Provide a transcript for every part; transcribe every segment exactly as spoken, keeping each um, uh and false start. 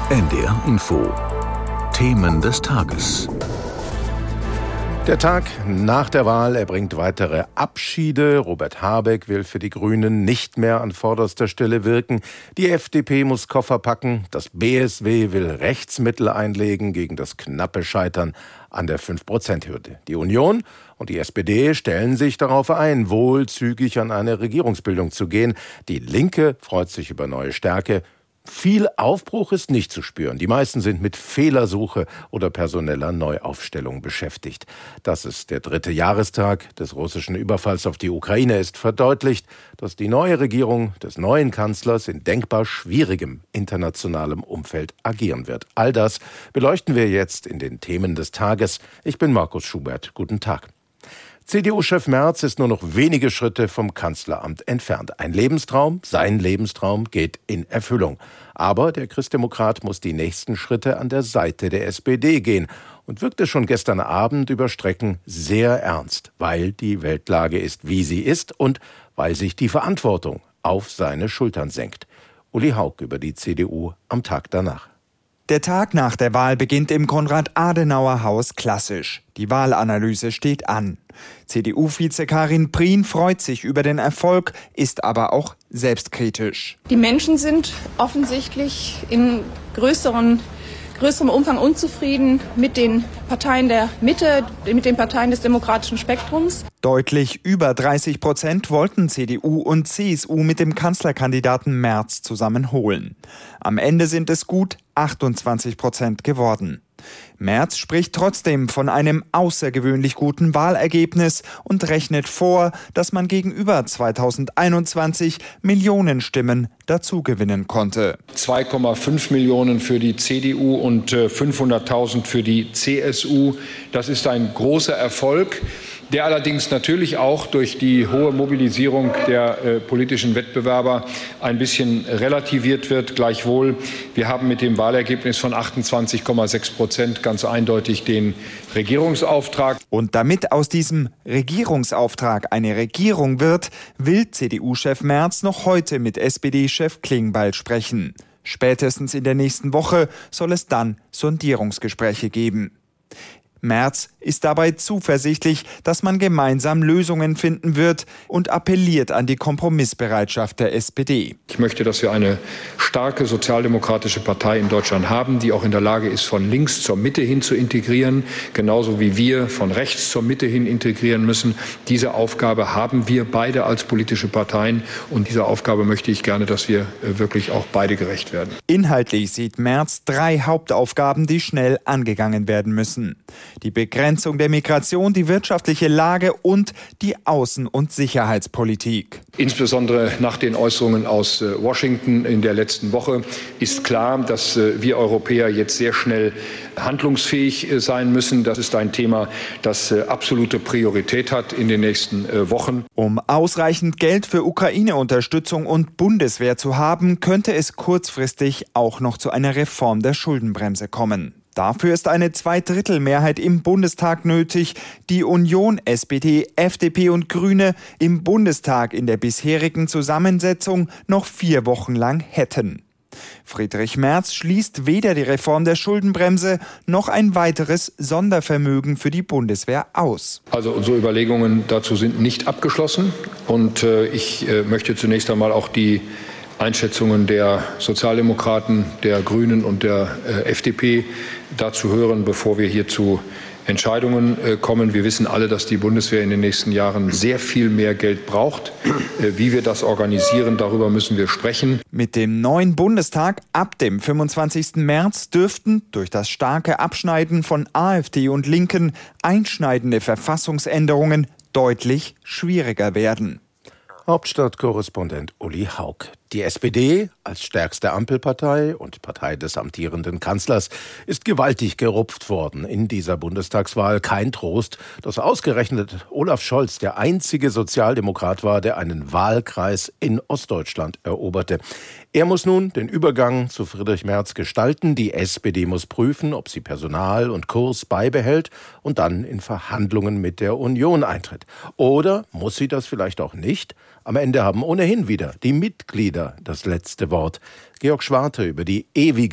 N D R Info. Themen des Tages. Der Tag nach der Wahl, er bringt weitere Abschiede. Robert Habeck will für die Grünen nicht mehr an vorderster Stelle wirken. Die F D P muss Koffer packen. Das B S W will Rechtsmittel einlegen gegen das knappe Scheitern an der fünf Prozent Hürde. Die Union und die S P D stellen sich darauf ein, wohl zügig an eine Regierungsbildung zu gehen. Die Linke freut sich über neue Stärke. Viel Aufbruch ist nicht zu spüren. Die meisten sind mit Fehlersuche oder personeller Neuaufstellung beschäftigt. Dass es der dritte Jahrestag des russischen Überfalls auf die Ukraine ist, verdeutlicht, dass die neue Regierung des neuen Kanzlers in denkbar schwierigem internationalem Umfeld agieren wird. All das beleuchten wir jetzt in den Themen des Tages. Ich bin Markus Schubert. Guten Tag. C D U-Chef Merz ist nur noch wenige Schritte vom Kanzleramt entfernt. Ein Lebenstraum, sein Lebenstraum, geht in Erfüllung. Aber der Christdemokrat muss die nächsten Schritte an der Seite der S P D gehen und wirkte schon gestern Abend über Strecken sehr ernst, weil die Weltlage ist, wie sie ist und weil sich die Verantwortung auf seine Schultern senkt. Uli Haug über die C D U am Tag danach. Der Tag nach der Wahl beginnt im Konrad-Adenauer-Haus klassisch. Die Wahlanalyse steht an. C D U-Vize Karin Prien freut sich über den Erfolg, ist aber auch selbstkritisch. Die Menschen sind offensichtlich in größeren, größerem Umfang unzufrieden mit den Parteien der Mitte, mit den Parteien des demokratischen Spektrums. Deutlich über dreißig Prozent wollten C D U und C S U mit dem Kanzlerkandidaten Merz zusammenholen. Am Ende sind es gut achtundzwanzig Prozent geworden. Merz spricht trotzdem von einem außergewöhnlich guten Wahlergebnis und rechnet vor, dass man gegenüber zweitausendeinundzwanzig Millionen Stimmen dazugewinnen konnte. zwei Komma fünf Millionen für die C D U und fünfhunderttausend für die C S U. Das ist ein großer Erfolg, der allerdings natürlich auch durch die hohe Mobilisierung der äh, politischen Wettbewerber ein bisschen relativiert wird. Gleichwohl, wir haben mit dem Wahlergebnis von achtundzwanzig Komma sechs Prozent ganz eindeutig den Regierungsauftrag. Und damit aus diesem Regierungsauftrag eine Regierung wird, will C D U-Chef Merz noch heute mit S P D-Chef Klingbeil sprechen. Spätestens in der nächsten Woche soll es dann Sondierungsgespräche geben. Merz ist dabei zuversichtlich, dass man gemeinsam Lösungen finden wird und appelliert an die Kompromissbereitschaft der S P D. Ich möchte, dass wir eine starke sozialdemokratische Partei in Deutschland haben, die auch in der Lage ist, von links zur Mitte hin zu integrieren, genauso wie wir von rechts zur Mitte hin integrieren müssen. Diese Aufgabe haben wir beide als politische Parteien und dieser Aufgabe möchte ich gerne, dass wir wirklich auch beide gerecht werden. Inhaltlich sieht Merz drei Hauptaufgaben, die schnell angegangen werden müssen. Die Begrenzung der Migration, die wirtschaftliche Lage und die Außen- und Sicherheitspolitik. Insbesondere nach den Äußerungen aus Washington in der letzten Woche ist klar, dass wir Europäer jetzt sehr schnell handlungsfähig sein müssen. Das ist ein Thema, das absolute Priorität hat in den nächsten Wochen. Um ausreichend Geld für Ukraine-Unterstützung und Bundeswehr zu haben, könnte es kurzfristig auch noch zu einer Reform der Schuldenbremse kommen. Dafür ist eine Zweidrittelmehrheit im Bundestag nötig, die Union, S P D, F D P und Grüne im Bundestag in der bisherigen Zusammensetzung noch vier Wochen lang hätten. Friedrich Merz schließt weder die Reform der Schuldenbremse noch ein weiteres Sondervermögen für die Bundeswehr aus. Also unsere Überlegungen dazu sind nicht abgeschlossen und äh, ich äh, möchte zunächst einmal auch die Einschätzungen der Sozialdemokraten, der Grünen und der äh, F D P dazu hören, bevor wir hier zu Entscheidungen äh, kommen. Wir wissen alle, dass die Bundeswehr in den nächsten Jahren sehr viel mehr Geld braucht. Äh, wie wir das organisieren, darüber müssen wir sprechen. Mit dem neuen Bundestag ab dem fünfundzwanzigsten März dürften durch das starke Abschneiden von AfD und Linken einschneidende Verfassungsänderungen deutlich schwieriger werden. Hauptstadtkorrespondent Uli Haug. Die S P D als stärkste Ampelpartei und Partei des amtierenden Kanzlers ist gewaltig gerupft worden in dieser Bundestagswahl. Kein Trost, dass ausgerechnet Olaf Scholz der einzige Sozialdemokrat war, der einen Wahlkreis in Ostdeutschland eroberte. Er muss nun den Übergang zu Friedrich Merz gestalten. Die S P D muss prüfen, ob sie Personal und Kurs beibehält und dann in Verhandlungen mit der Union eintritt. Oder muss sie das vielleicht auch nicht? Am Ende haben ohnehin wieder die Mitglieder das letzte Wort. Georg Schwarte über die ewige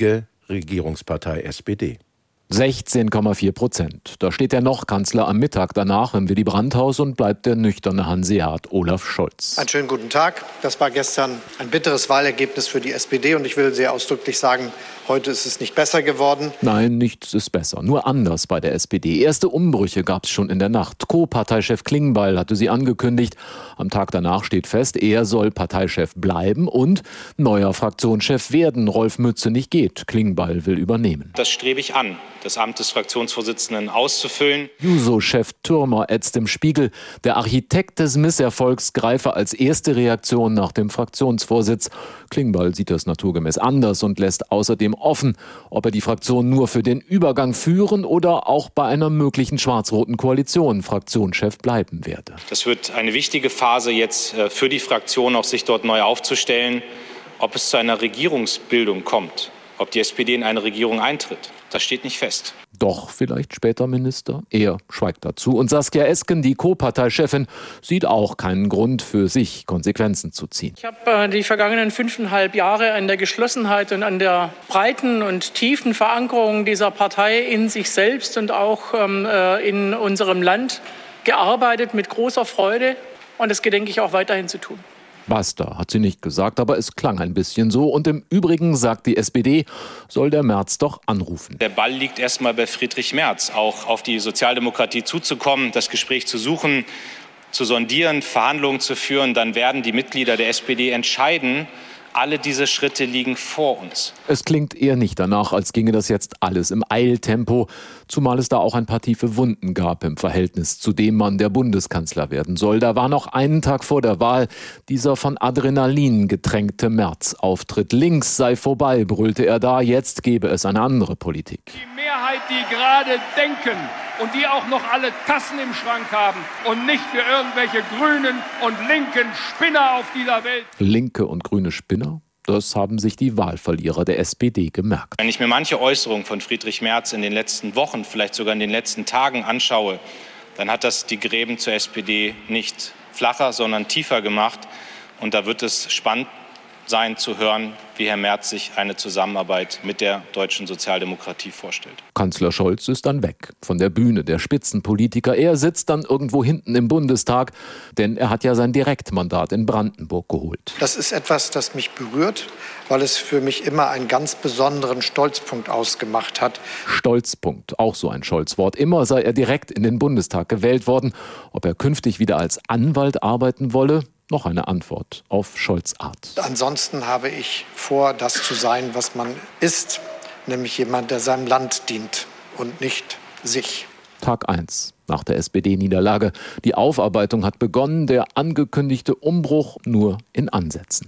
Regierungspartei S P D. sechzehn Komma vier Prozent. Da steht der Noch-Kanzler am Mittag danach im Willy Brandt-Haus und bleibt der nüchterne Hanseat Olaf Scholz. Einen schönen guten Tag. Das war gestern ein bitteres Wahlergebnis für die S P D und ich will sehr ausdrücklich sagen, heute ist es nicht besser geworden. Nein, nichts ist besser, nur anders bei der S P D. Erste Umbrüche gab es schon in der Nacht. Co-Parteichef Klingbeil hatte sie angekündigt. Am Tag danach steht fest, er soll Parteichef bleiben und neuer Fraktionschef werden. Rolf Mützenich geht. Klingbeil will übernehmen. Das strebe ich an, das Amt des Fraktionsvorsitzenden auszufüllen. Juso-Chef Türmer ätzt im Spiegel. Der Architekt des Misserfolgs greife als erste Reaktion nach dem Fraktionsvorsitz. Klingbeil sieht das naturgemäß anders und lässt außerdem offen, ob er die Fraktion nur für den Übergang führen oder auch bei einer möglichen schwarz-roten Koalition Fraktionschef bleiben werde. Das wird eine wichtige Phase jetzt für die Fraktion, auch sich dort neu aufzustellen, ob es zu einer Regierungsbildung kommt, ob die S P D in eine Regierung eintritt. Das steht nicht fest. Doch vielleicht später Minister? Er schweigt dazu. Und Saskia Esken, die Co-Parteichefin, sieht auch keinen Grund für sich, Konsequenzen zu ziehen. Ich habe äh, die vergangenen fünfeinhalb Jahre an der Geschlossenheit und an der breiten und tiefen Verankerung dieser Partei in sich selbst und auch ähm, äh, in unserem Land gearbeitet mit großer Freude. Und das gedenke ich auch weiterhin zu tun. Basta, hat sie nicht gesagt, aber es klang ein bisschen so. Und im Übrigen, sagt die S P D, soll der Merz doch anrufen. Der Ball liegt erstmal bei Friedrich Merz, auch auf die Sozialdemokratie zuzukommen, das Gespräch zu suchen, zu sondieren, Verhandlungen zu führen. Dann werden die Mitglieder der S P D entscheiden. Alle diese Schritte liegen vor uns. Es klingt eher nicht danach, als ginge das jetzt alles im Eiltempo, zumal es da auch ein paar tiefe Wunden gab im Verhältnis zu dem Mann, der Bundeskanzler werden soll. Da war noch einen Tag vor der Wahl dieser von Adrenalin getränkte Merz-Auftritt. Links sei vorbei, brüllte er da, jetzt gebe es eine andere Politik. Die Mehrheit, die gerade denken und die auch noch alle Tassen im Schrank haben und nicht für irgendwelche grünen und linken Spinner auf dieser Welt. Linke und grüne Spinner? Das haben sich die Wahlverlierer der S P D gemerkt. Wenn ich mir manche Äußerungen von Friedrich Merz in den letzten Wochen, vielleicht sogar in den letzten Tagen anschaue, dann hat das die Gräben zur S P D nicht flacher, sondern tiefer gemacht. Und da wird es spannend sein zu hören, wie Herr Merz sich eine Zusammenarbeit mit der deutschen Sozialdemokratie vorstellt. Kanzler Scholz ist dann weg von der Bühne der Spitzenpolitiker. Er sitzt dann irgendwo hinten im Bundestag, denn er hat ja sein Direktmandat in Brandenburg geholt. Das ist etwas, das mich berührt, weil es für mich immer einen ganz besonderen Stolzpunkt ausgemacht hat. Stolzpunkt, auch so ein Scholz-Wort. Immer sei er direkt in den Bundestag gewählt worden. Ob er künftig wieder als Anwalt arbeiten wolle? Noch eine Antwort auf Scholz' Art. Ansonsten habe ich vor, das zu sein, was man ist, nämlich jemand, der seinem Land dient und nicht sich. Tag eins nach der S P D-Niederlage. Die Aufarbeitung hat begonnen, der angekündigte Umbruch nur in Ansätzen.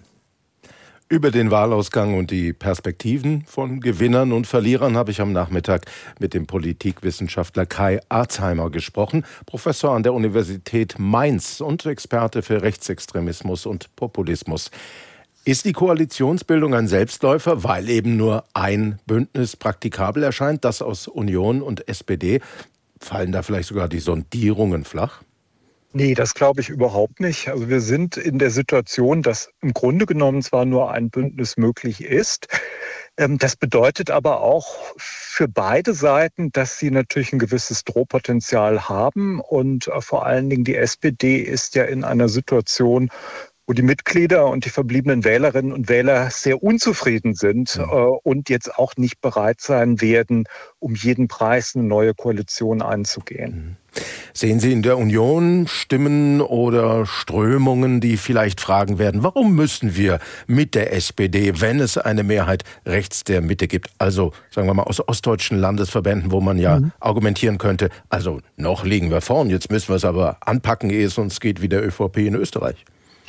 Über den Wahlausgang und die Perspektiven von Gewinnern und Verlierern habe ich am Nachmittag mit dem Politikwissenschaftler Kai Arzheimer gesprochen, Professor an der Universität Mainz und Experte für Rechtsextremismus und Populismus. Ist die Koalitionsbildung ein Selbstläufer, weil eben nur ein Bündnis praktikabel erscheint, das aus Union und S P D? Fallen da vielleicht sogar die Sondierungen flach? Nee, das glaube ich überhaupt nicht. Also wir sind in der Situation, dass im Grunde genommen zwar nur ein Bündnis möglich ist. Das bedeutet aber auch für beide Seiten, dass sie natürlich ein gewisses Drohpotenzial haben. Und vor allen Dingen die S P D ist ja in einer Situation, wo die Mitglieder und die verbliebenen Wählerinnen und Wähler sehr unzufrieden sind ja. äh, und jetzt auch nicht bereit sein werden, um jeden Preis eine neue Koalition einzugehen. Sehen Sie in der Union Stimmen oder Strömungen, die vielleicht fragen werden, warum müssen wir mit der S P D, wenn es eine Mehrheit rechts der Mitte gibt, also sagen wir mal aus ostdeutschen Landesverbänden, wo man ja mhm. argumentieren könnte, also noch liegen wir vorn, jetzt müssen wir es aber anpacken, ehe es uns geht wie der ÖVP in Österreich?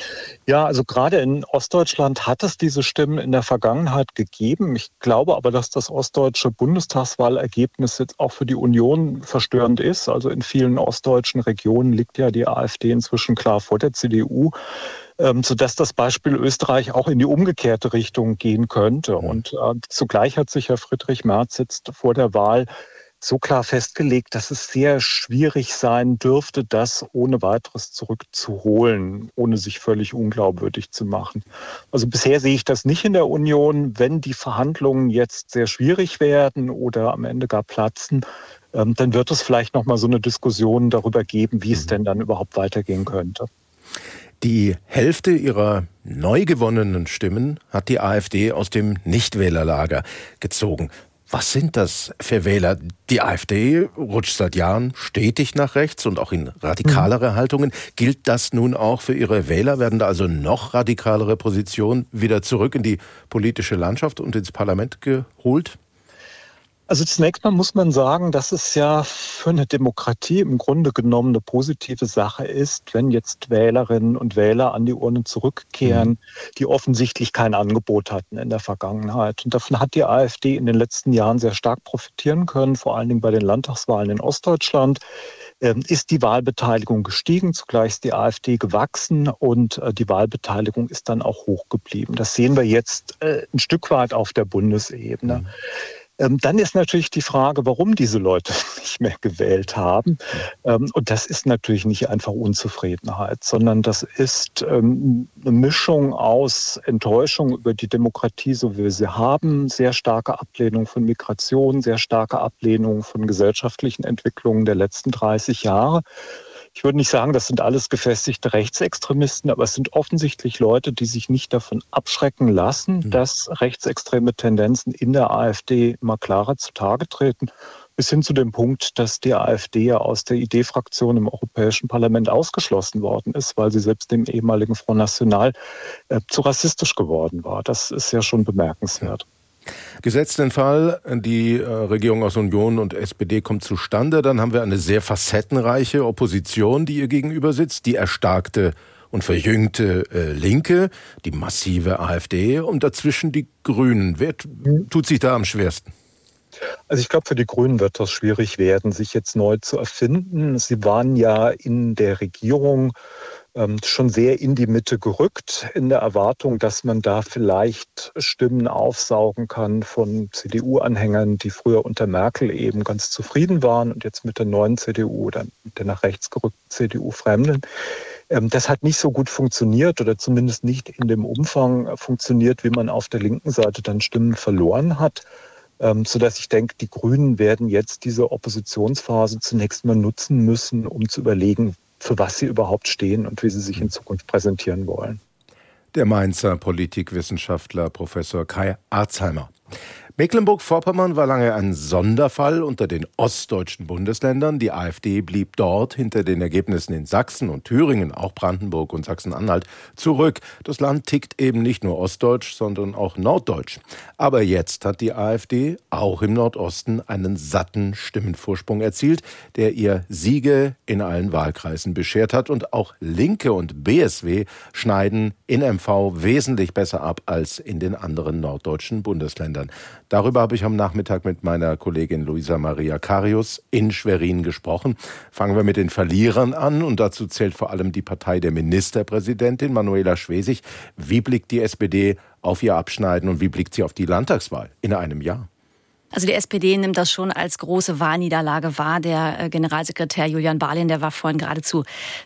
Ja, also gerade in Ostdeutschland hat es diese Stimmen in der Vergangenheit gegeben. Ich glaube aber, dass das ostdeutsche Bundestagswahlergebnis jetzt auch für die Union verstörend ist. Also in vielen ostdeutschen Regionen liegt ja die AfD inzwischen klar vor der C D U, ähm, sodass das Beispiel Österreich auch in die umgekehrte Richtung gehen könnte. Und äh, zugleich hat sich Herr Friedrich Merz jetzt vor der Wahl so klar festgelegt, dass es sehr schwierig sein dürfte, das ohne weiteres zurückzuholen, ohne sich völlig unglaubwürdig zu machen. Also bisher sehe ich das nicht in der Union. Wenn die Verhandlungen jetzt sehr schwierig werden oder am Ende gar platzen, ähm, dann wird es vielleicht noch mal so eine Diskussion darüber geben, wie es denn dann überhaupt weitergehen könnte. Die Hälfte ihrer neu gewonnenen Stimmen hat die AfD aus dem Nichtwählerlager gezogen. Was sind das für Wähler? Die AfD rutscht seit Jahren stetig nach rechts und auch in radikalere mhm. Haltungen. Gilt das nun auch für Ihre Wähler? Werden da also noch radikalere Positionen wieder zurück in die politische Landschaft und ins Parlament geholt? Also zunächst mal muss man sagen, dass es ja für eine Demokratie im Grunde genommen eine positive Sache ist, wenn jetzt Wählerinnen und Wähler an die Urne zurückkehren, die offensichtlich kein Angebot hatten in der Vergangenheit. Und davon hat die AfD in den letzten Jahren sehr stark profitieren können, vor allen Dingen bei den Landtagswahlen in Ostdeutschland. Ähm, ist die Wahlbeteiligung gestiegen, zugleich ist die AfD gewachsen und äh, die Wahlbeteiligung ist dann auch hoch geblieben. Das sehen wir jetzt äh, ein Stück weit auf der Bundesebene. Mhm. Dann ist natürlich die Frage, warum diese Leute nicht mehr gewählt haben. Und das ist natürlich nicht einfach Unzufriedenheit, sondern das ist eine Mischung aus Enttäuschung über die Demokratie, so wie wir sie haben, sehr starke Ablehnung von Migration, sehr starke Ablehnung von gesellschaftlichen Entwicklungen der letzten dreißig Jahre. Ich würde nicht sagen, das sind alles gefestigte Rechtsextremisten, aber es sind offensichtlich Leute, die sich nicht davon abschrecken lassen, mhm. dass rechtsextreme Tendenzen in der AfD immer klarer zutage treten. Bis hin zu dem Punkt, dass die AfD ja aus der I D-Fraktion im Europäischen Parlament ausgeschlossen worden ist, weil sie selbst dem ehemaligen Front National äh, zu rassistisch geworden war. Das ist ja schon bemerkenswert. Gesetzt den Fall, die äh, Regierung aus Union und S P D kommt zustande, dann haben wir eine sehr facettenreiche Opposition, die ihr gegenüber sitzt, die erstarkte und verjüngte äh, Linke, die massive AfD und dazwischen die Grünen. Wer t- tut sich da am schwersten? Also ich glaube, für die Grünen wird das schwierig werden, sich jetzt neu zu erfinden. Sie waren ja in der Regierung schon sehr in die Mitte gerückt, in der Erwartung, dass man da vielleicht Stimmen aufsaugen kann von C D U-Anhängern, die früher unter Merkel eben ganz zufrieden waren und jetzt mit der neuen C D U oder mit der nach rechts gerückten C D U fremdeln. Das hat nicht so gut funktioniert oder zumindest nicht in dem Umfang funktioniert, wie man auf der linken Seite dann Stimmen verloren hat. Sodass ich denke, die Grünen werden jetzt diese Oppositionsphase zunächst mal nutzen müssen, um zu überlegen, für was sie überhaupt stehen und wie sie sich in Zukunft präsentieren wollen. Der Mainzer Politikwissenschaftler Professor Kai Arzheimer. Mecklenburg-Vorpommern war lange ein Sonderfall unter den ostdeutschen Bundesländern. Die AfD blieb dort hinter den Ergebnissen in Sachsen und Thüringen, auch Brandenburg und Sachsen-Anhalt, zurück. Das Land tickt eben nicht nur ostdeutsch, sondern auch norddeutsch. Aber jetzt hat die AfD auch im Nordosten einen satten Stimmenvorsprung erzielt, der ihr Siege in allen Wahlkreisen beschert hat. Und auch Linke und B S W schneiden in M V wesentlich besser ab als in den anderen norddeutschen Bundesländern. Darüber habe ich am Nachmittag mit meiner Kollegin Luisa Maria Karius in Schwerin gesprochen. Fangen wir mit den Verlierern an und dazu zählt vor allem die Partei der Ministerpräsidentin Manuela Schwesig. Wie blickt die S P D auf ihr Abschneiden und wie blickt sie auf die Landtagswahl in einem Jahr? Also die S P D nimmt das schon als große Wahlniederlage wahr. Der Generalsekretär Julian Barlin, der war vorhin geradezu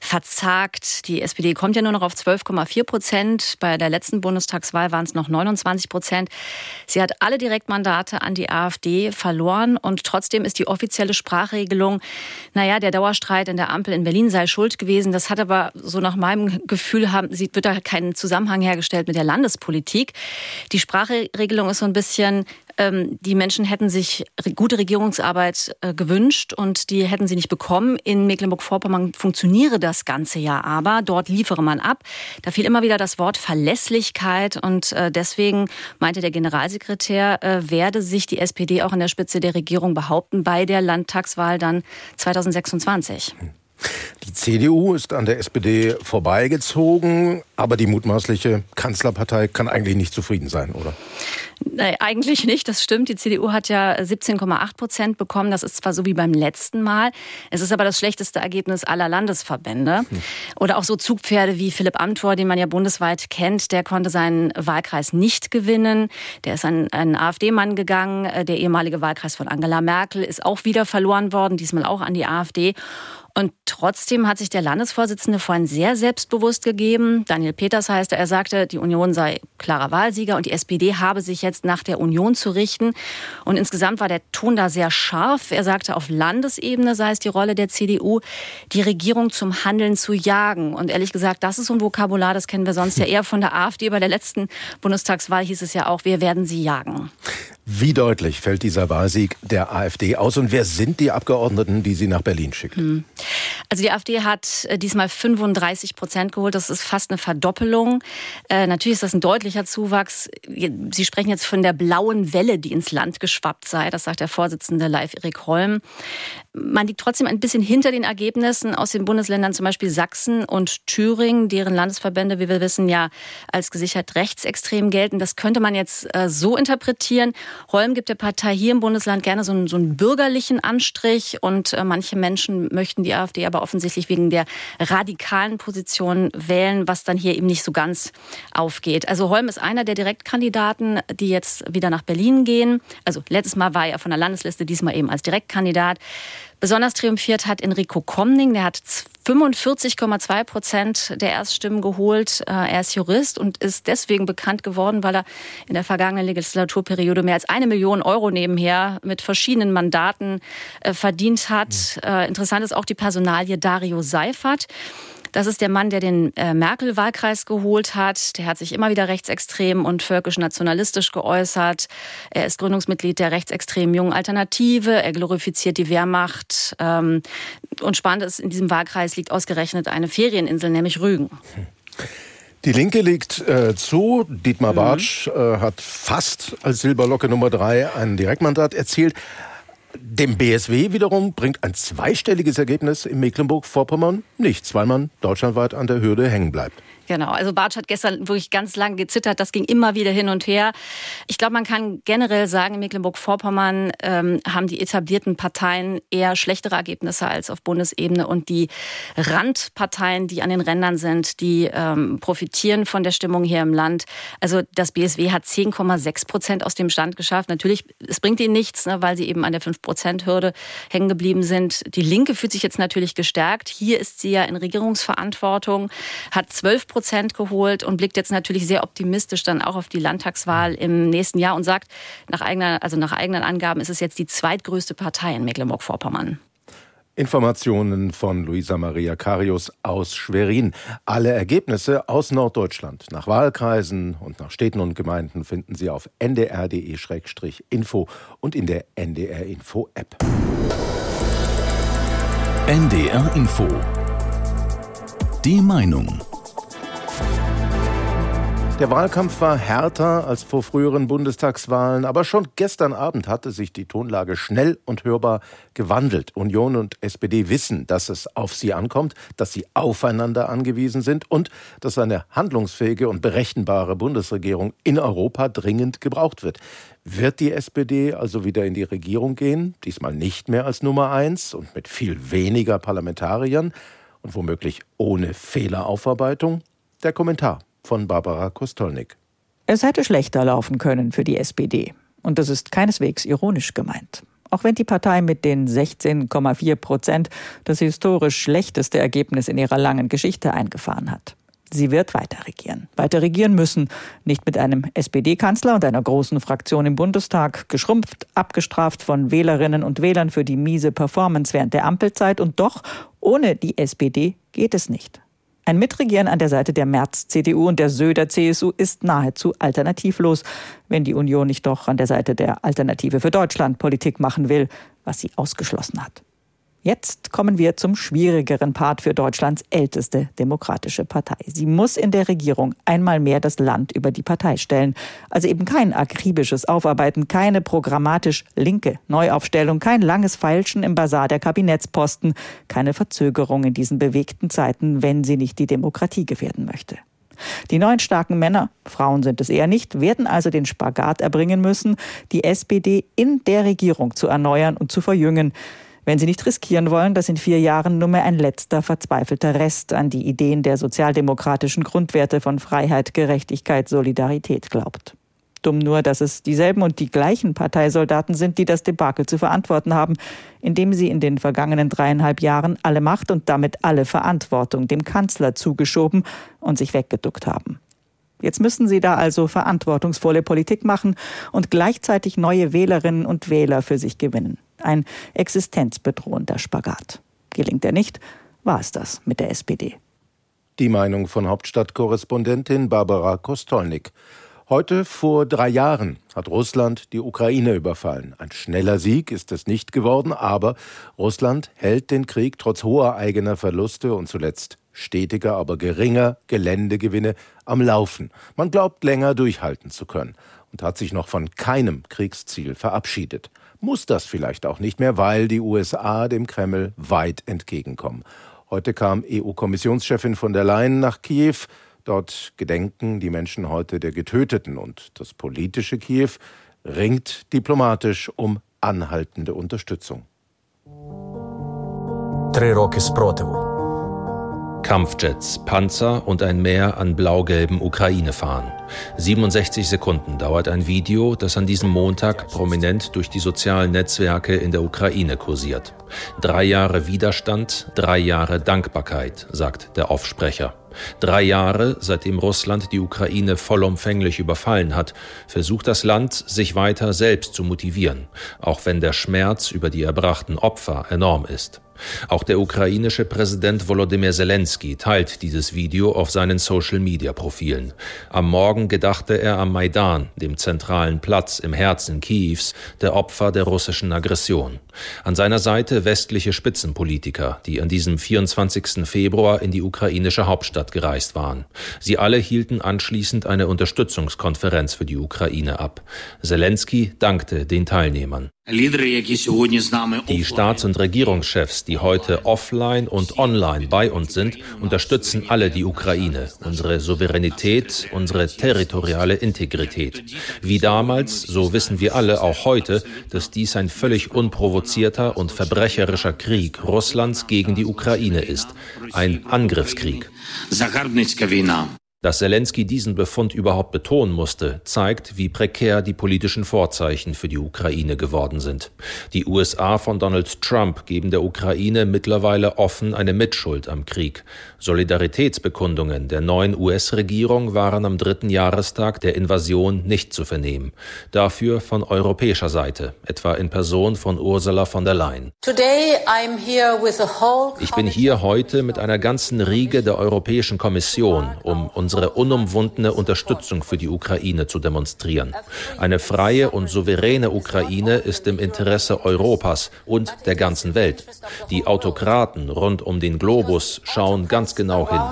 verzagt. Die S P D kommt ja nur noch auf zwölf Komma vier Prozent. Bei der letzten Bundestagswahl waren es noch neunundzwanzig Prozent. Sie hat alle Direktmandate an die AfD verloren und trotzdem ist die offizielle Sprachregelung, naja, der Dauerstreit in der Ampel in Berlin sei schuld gewesen. Das hat aber so nach meinem Gefühl, haben, wird da kein Zusammenhang hergestellt mit der Landespolitik. Die Sprachregelung ist so ein bisschen, ähm, die Menschen hätten sich gute Regierungsarbeit äh, gewünscht und die hätten sie nicht bekommen. In Mecklenburg-Vorpommern funktioniere das Ganze ja aber. Dort liefere man ab. Da fiel immer wieder das Wort Verlässlichkeit und äh, deswegen meinte der Generalsekretär, äh, werde sich die S P D auch an der Spitze der Regierung behaupten bei der Landtagswahl dann zweitausendsechsundzwanzig. Die C D U ist an der S P D vorbeigezogen, aber die mutmaßliche Kanzlerpartei kann eigentlich nicht zufrieden sein, oder? Nein, eigentlich nicht, das stimmt. Die C D U hat ja siebzehn Komma acht Prozent bekommen. Das ist zwar so wie beim letzten Mal, es ist aber das schlechteste Ergebnis aller Landesverbände. Hm. Oder auch so Zugpferde wie Philipp Amthor, den man ja bundesweit kennt, der konnte seinen Wahlkreis nicht gewinnen. Der ist an einen AfD-Mann gegangen. Der ehemalige Wahlkreis von Angela Merkel ist auch wieder verloren worden, diesmal auch an die AfD. Und trotzdem hat sich der Landesvorsitzende vorhin sehr selbstbewusst gegeben. Daniel Peters heißt er. Er sagte, die Union sei klarer Wahlsieger und die S P D habe sich jetzt nach der Union zu richten. Und insgesamt war der Ton da sehr scharf. Er sagte, auf Landesebene sei es die Rolle der C D U, die Regierung zum Handeln zu jagen. Und ehrlich gesagt, das ist so ein Vokabular, das kennen wir sonst ja eher von der AfD. Bei der letzten Bundestagswahl hieß es ja auch, wir werden sie jagen. Wie deutlich fällt dieser Wahlsieg der AfD aus und wer sind die Abgeordneten, die sie nach Berlin schickt? Hm. Also die AfD hat diesmal fünfunddreißig Prozent geholt. Das ist fast eine Verdoppelung. Äh, natürlich ist das ein deutlicher Zuwachs. Sie sprechen jetzt von der blauen Welle, die ins Land geschwappt sei. Das sagt der Vorsitzende Leif-Erik Holm. Man liegt trotzdem ein bisschen hinter den Ergebnissen aus den Bundesländern, zum Beispiel Sachsen und Thüringen, deren Landesverbände, wie wir wissen, ja als gesichert rechtsextrem gelten. Das könnte man jetzt äh, so interpretieren. Holm gibt der Partei hier im Bundesland gerne so einen, so einen bürgerlichen Anstrich und äh, manche Menschen möchten die AfD aber offensichtlich wegen der radikalen Position wählen, was dann hier eben nicht so ganz aufgeht. Also Holm ist einer der Direktkandidaten, die jetzt wieder nach Berlin gehen. Also letztes Mal war er von der Landesliste, diesmal eben als Direktkandidat. Besonders triumphiert hat Enrico Komning, der hat fünfundvierzig Komma zwei Prozent der Erststimmen geholt. Er ist Jurist und ist deswegen bekannt geworden, weil er in der vergangenen Legislaturperiode mehr als eine Million Euro nebenher mit verschiedenen Mandaten verdient hat. Mhm. Interessant ist auch die Personalie Dario Seifert. Das ist der Mann, der den äh, Merkel-Wahlkreis geholt hat. Der hat sich immer wieder rechtsextrem und völkisch-nationalistisch geäußert. Er ist Gründungsmitglied der rechtsextremen Jungen Alternative. Er glorifiziert die Wehrmacht. Ähm, und spannend ist, in diesem Wahlkreis liegt ausgerechnet eine Ferieninsel, nämlich Rügen. Die Linke liegt äh, zu. Dietmar mhm. Bartsch äh, hat fast als Silberlocke Nummer drei ein Direktmandat erzielt. Dem B S W wiederum bringt ein zweistelliges Ergebnis in Mecklenburg-Vorpommern nichts, weil man deutschlandweit an der Hürde hängen bleibt. Genau, also Bartsch hat gestern wirklich ganz lang gezittert, das ging immer wieder hin und her. Ich glaube, man kann generell sagen, in Mecklenburg-Vorpommern ähm, haben die etablierten Parteien eher schlechtere Ergebnisse als auf Bundesebene und die Randparteien, die an den Rändern sind, die ähm, profitieren von der Stimmung hier im Land. Also das B S W hat zehn Komma sechs Prozent aus dem Stand geschafft. Natürlich, es bringt ihnen nichts, ne, weil sie eben an der fünf Prozent Hürde hängen geblieben sind. Die Linke fühlt sich jetzt natürlich gestärkt. Hier ist sie ja in Regierungsverantwortung, hat zwölf Prozent geholt und blickt jetzt natürlich sehr optimistisch dann auch auf die Landtagswahl im nächsten Jahr und sagt, nach eigener, also nach eigenen Angaben ist es jetzt die zweitgrößte Partei in Mecklenburg-Vorpommern. Informationen von Luisa Maria Karius aus Schwerin. Alle Ergebnisse aus Norddeutschland nach Wahlkreisen und nach Städten und Gemeinden finden Sie auf n d r punkt d e Schrägstrich info und in der N D R Info App. N D R Info. Die Meinung. Der Wahlkampf war härter als vor früheren Bundestagswahlen, aber schon gestern Abend hatte sich die Tonlage schnell und hörbar gewandelt. Union und S P D wissen, dass es auf sie ankommt, dass sie aufeinander angewiesen sind und dass eine handlungsfähige und berechenbare Bundesregierung in Europa dringend gebraucht wird. Wird die S P D also wieder in die Regierung gehen, diesmal nicht mehr als Nummer eins und mit viel weniger Parlamentariern und womöglich ohne Fehleraufarbeitung? Der Kommentar von Barbara Kostolnik. Es hätte schlechter laufen können für die S P D. Und das ist keineswegs ironisch gemeint. Auch wenn die Partei mit den sechzehn Komma vier Prozent das historisch schlechteste Ergebnis in ihrer langen Geschichte eingefahren hat. Sie wird weiter regieren. Weiter regieren müssen. Nicht mit einem S P D-Kanzler und einer großen Fraktion im Bundestag, geschrumpft, abgestraft von Wählerinnen und Wählern für die miese Performance während der Ampelzeit. Und doch, ohne die S P D geht es nicht. Ein Mitregieren an der Seite der Merz-C D U und der Söder-C S U ist nahezu alternativlos, wenn die Union nicht doch an der Seite der Alternative für Deutschland Politik machen will, was sie ausgeschlossen hat. Jetzt kommen wir zum schwierigeren Part für Deutschlands älteste demokratische Partei. Sie muss in der Regierung einmal mehr das Land über die Partei stellen. Also eben kein akribisches Aufarbeiten, keine programmatisch linke Neuaufstellung, kein langes Feilschen im Basar der Kabinettsposten, keine Verzögerung in diesen bewegten Zeiten, wenn sie nicht die Demokratie gefährden möchte. Die neuen starken Männer, Frauen sind es eher nicht, werden also den Spagat erbringen müssen, die S P D in der Regierung zu erneuern und zu verjüngen, wenn sie nicht riskieren wollen, dass in vier Jahren nur mehr ein letzter verzweifelter Rest an die Ideen der sozialdemokratischen Grundwerte von Freiheit, Gerechtigkeit, Solidarität glaubt. Dumm nur, dass es dieselben und die gleichen Parteisoldaten sind, die das Debakel zu verantworten haben, indem sie in den vergangenen dreieinhalb Jahren alle Macht und damit alle Verantwortung dem Kanzler zugeschoben und sich weggeduckt haben. Jetzt müssen sie da also verantwortungsvolle Politik machen und gleichzeitig neue Wählerinnen und Wähler für sich gewinnen. Ein existenzbedrohender Spagat. Gelingt er nicht, war es das mit der S P D. Die Meinung von Hauptstadtkorrespondentin Barbara Kostolnik. Heute vor drei Jahren hat Russland die Ukraine überfallen. Ein schneller Sieg ist es nicht geworden, aber Russland hält den Krieg trotz hoher eigener Verluste und zuletzt stetiger, aber geringer Geländegewinne am Laufen. Man glaubt, länger durchhalten zu können und hat sich noch von keinem Kriegsziel verabschiedet. Muss das vielleicht auch nicht mehr, weil die U S A dem Kreml weit entgegenkommen. Heute kam E U-Kommissionschefin von der Leyen nach Kiew. Dort gedenken die Menschen heute der Getöteten und das politische Kiew ringt diplomatisch um anhaltende Unterstützung. Drei Roki sprotivu. Kampfjets, Panzer und ein Meer an blau-gelben Ukraine-Fahnen. siebenundsechzig Sekunden dauert ein Video, das an diesem Montag prominent durch die sozialen Netzwerke in der Ukraine kursiert. Drei Jahre Widerstand, drei Jahre Dankbarkeit, sagt der Aufsprecher. Drei Jahre, seitdem Russland die Ukraine vollumfänglich überfallen hat, versucht das Land, sich weiter selbst zu motivieren, auch wenn der Schmerz über die erbrachten Opfer enorm ist. Auch der ukrainische Präsident Volodymyr Zelensky teilt dieses Video auf seinen Social-Media-Profilen. Am Morgen gedachte er am Maidan, dem zentralen Platz im Herzen Kiews, der Opfer der russischen Aggression. An seiner Seite westliche Spitzenpolitiker, die an diesem vierundzwanzigsten Februar in die ukrainische Hauptstadt gereist waren. Sie alle hielten anschließend eine Unterstützungskonferenz für die Ukraine ab. Zelensky dankte den Teilnehmern. Die Staats- und Regierungschefs, die heute offline und online bei uns sind, unterstützen alle die Ukraine, unsere Souveränität, unsere territoriale Integrität. Wie damals, so wissen wir alle auch heute, dass dies ein völlig unprovozierter und verbrecherischer Krieg Russlands gegen die Ukraine ist. Ein Angriffskrieg. Dass Zelensky diesen Befund überhaupt betonen musste, zeigt, wie prekär die politischen Vorzeichen für die Ukraine geworden sind. Die U S A von Donald Trump geben der Ukraine mittlerweile offen eine Mitschuld am Krieg. Solidaritätsbekundungen der neuen U S-Regierung waren am dritten Jahrestag der Invasion nicht zu vernehmen. Dafür von europäischer Seite, etwa in Person von Ursula von der Leyen. Ich bin hier heute mit einer ganzen Riege der Europäischen Kommission, um unsere unsere unumwundene Unterstützung für die Ukraine zu demonstrieren. Eine freie und souveräne Ukraine ist im Interesse Europas und der ganzen Welt. Die Autokraten rund um den Globus schauen ganz genau hin.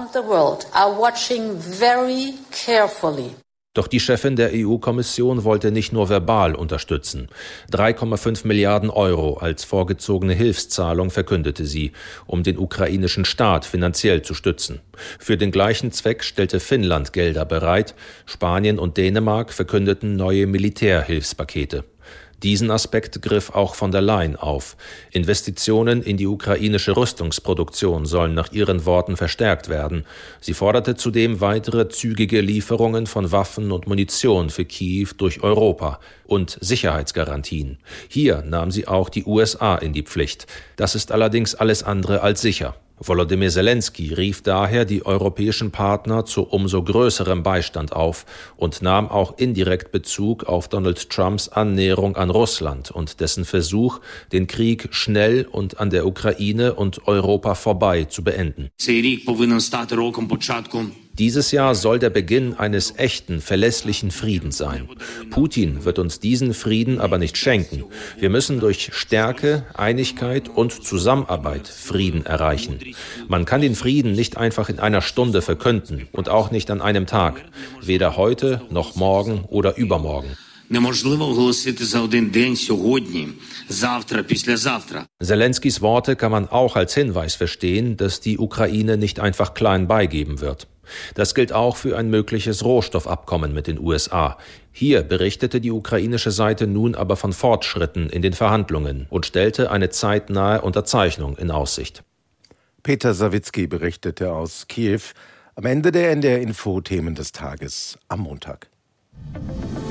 Doch die Chefin der E U-Kommission wollte nicht nur verbal unterstützen. drei Komma fünf Milliarden Euro als vorgezogene Hilfszahlung verkündete sie, um den ukrainischen Staat finanziell zu stützen. Für den gleichen Zweck stellte Finnland Gelder bereit. Spanien und Dänemark verkündeten neue Militärhilfspakete. Diesen Aspekt griff auch von der Leyen auf. Investitionen in die ukrainische Rüstungsproduktion sollen nach ihren Worten verstärkt werden. Sie forderte zudem weitere zügige Lieferungen von Waffen und Munition für Kiew durch Europa und Sicherheitsgarantien. Hier nahm sie auch die U S A in die Pflicht. Das ist allerdings alles andere als sicher. Volodymyr Zelensky rief daher die europäischen Partner zu umso größerem Beistand auf und nahm auch indirekt Bezug auf Donald Trumps Annäherung an Russland und dessen Versuch, den Krieg schnell und an der Ukraine und Europa vorbei zu beenden. Dieses Jahr soll der Beginn eines echten, verlässlichen Friedens sein. Putin wird uns diesen Frieden aber nicht schenken. Wir müssen durch Stärke, Einigkeit und Zusammenarbeit Frieden erreichen. Man kann den Frieden nicht einfach in einer Stunde verkünden und auch nicht an einem Tag. Weder heute noch morgen oder übermorgen. Zelenskys Worte kann man auch als Hinweis verstehen, dass die Ukraine nicht einfach klein beigeben wird. Das gilt auch für ein mögliches Rohstoffabkommen mit den U S A. Hier berichtete die ukrainische Seite nun aber von Fortschritten in den Verhandlungen und stellte eine zeitnahe Unterzeichnung in Aussicht. Peter Sawicki berichtete aus Kiew. Am Ende der N D R Info Themen des Tages am Montag.